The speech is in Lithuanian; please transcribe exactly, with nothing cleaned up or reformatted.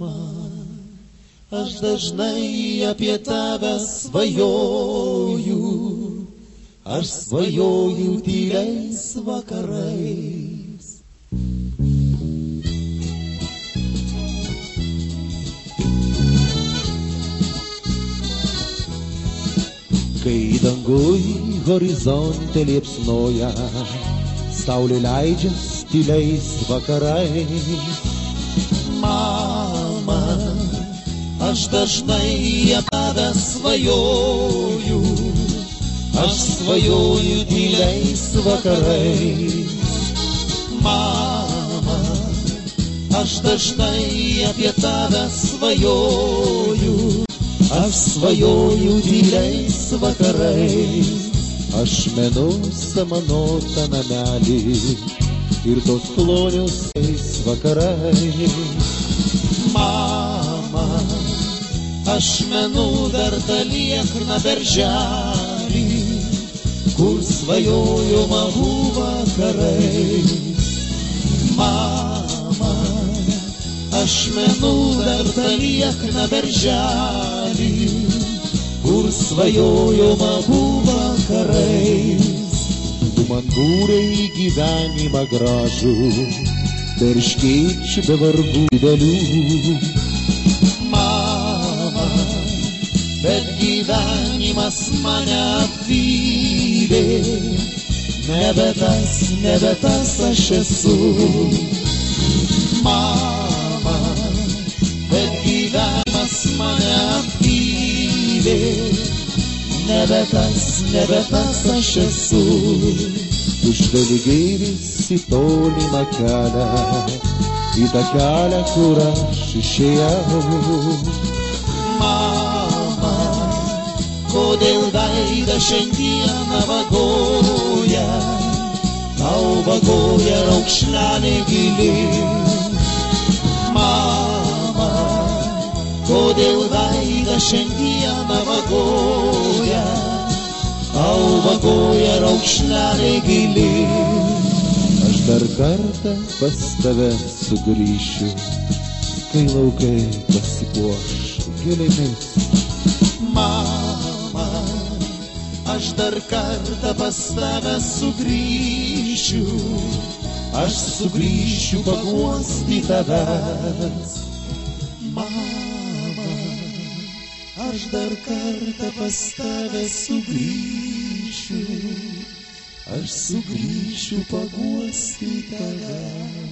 Mama, aš dažnai apie tave svajoju, aš svajoju tyliais vakarais. Kai danguj horizonte liepsnoja, saulė leidžias tyliais vakarais. Mama, aš dažnai apie tave svajoju, aš svajoju tyliais vakarais. Mama, aš dažnai apie tave svajoju, aš svajoju tyliais vakarais. Aš menu samanotą namelį ir tos klonius tais vakarais. Mama, aš menu vertą liekną darželį, kur svajojo mamų vakarais. Mama, aš menu vertą liekną darželį, kur svajojo mamų vakarais. Tu man būrei gyvenimą gražų, perškėčių be vargų didelių. Mama, bet gyvenimas mane apvylė, nebe tas, nebe tas aš esu. Mama, bet gyvenimas mane apvylė, nebe tas, nebe tas aš esu. Tu žvelgiai vis į tolimą kelią, į tą kelią, kur aš išėjau. Mama, kodėl veidas šiandieną vagoja, tau vagoja raukšlelė gili. Mama, kodėl veidas šiandieną vagoja, tau vagoja raukšlelė gili. Aš dar kartą pas tave sugrįšiu, kai laukai pasipuoš gėlėmis. Mama, aš dar kartą pas tave sugrįšiu, aš sugrįšiu paguosti tavęs. Mama, aš dar kartą pas tave sugrįšiu, aš sugrįšiu paguosti tavęs.